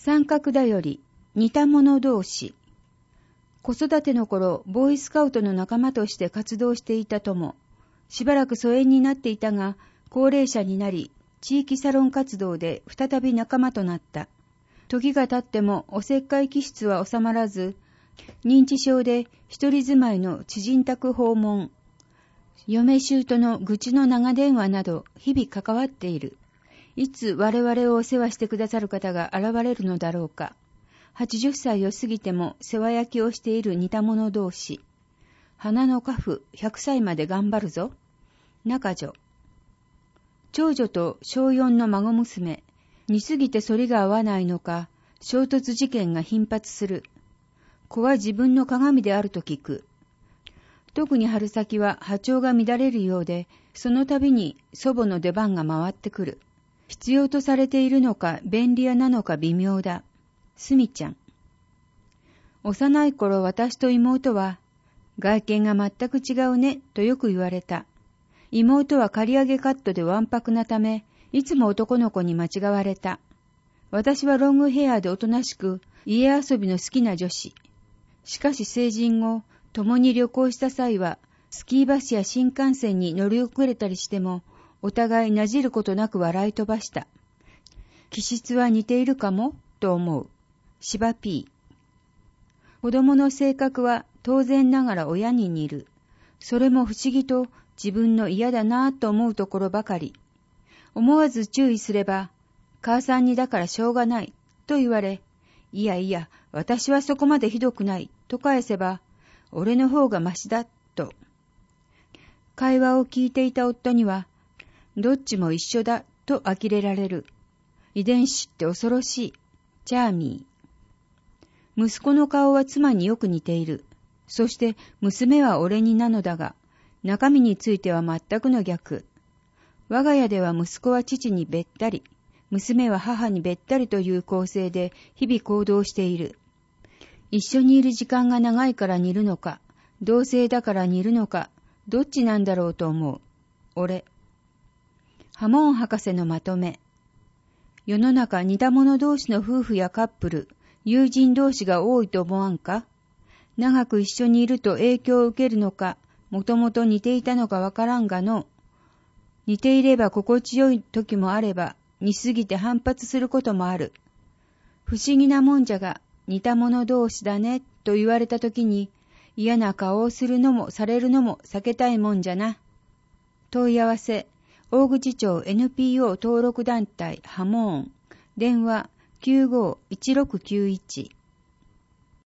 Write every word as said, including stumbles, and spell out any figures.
三角だより、似た者同士。子育ての頃、ボーイスカウトの仲間として活動していたとも、しばらく疎遠になっていたが、高齢者になり、地域サロン活動で再び仲間となった。時が経ってもおせっかい気質は収まらず、認知症で一人住まいの知人宅訪問、嫁姑の愚痴の長電話など日々関わっている。いつ我々をお世話してくださる方が現れるのだろうか。はちじゅっさいを過ぎても世話焼きをしている似た者同士。花の家父ひゃくさいまで頑張るぞ。中女。長女と小よんの孫娘。似すぎて反りが合わないのか、衝突事件が頻発する。子は自分の鏡であると聞く。特に春先は波長が乱れるようで、その度に祖母の出番が回ってくる。必要とされているのか便利屋なのか微妙だ。すみちゃん。幼い頃私と妹は、外見が全く違うねとよく言われた。妹は刈り上げカットでわんぱくなため、いつも男の子に間違われた。私はロングヘアでおとなしく、家遊びの好きな女子。しかし成人後、共に旅行した際は、スキーバスや新幹線に乗り遅れたりしても、お互いなじることなく笑い飛ばした。気質は似ているかもと思う。芝 P。子供の性格は当然ながら親に似る。それも不思議と自分の嫌だなぁと思うところばかり。思わず注意すれば、母さんにだからしょうがないと言われ、いやいや、私はそこまでひどくないと返せば、俺の方がマシだと。会話を聞いていた夫には、どっちも一緒だと呆れられる。遺伝子って恐ろしい。チャーミー。息子の顔は妻によく似ている。そして娘は俺になのだが、中身については全くの逆。我が家では息子は父にべったり、娘は母にべったりという構成で日々行動している。一緒にいる時間が長いから似るのか、同性だから似るのか、どっちなんだろうと思う。俺。ハモン博士のまとめ。世の中似た者同士の夫婦やカップル、友人同士が多いと思わんか？長く一緒にいると影響を受けるのか、もともと似ていたのかわからんがの。似ていれば心地よい時もあれば、似すぎて反発することもある。不思議なもんじゃが、似た者同士だねと言われた時に、嫌な顔をするのもされるのも避けたいもんじゃな。問い合わせ、大口町 エヌピーオー 登録団体ハモーン、電話 きゅうごーいちろくきゅういち。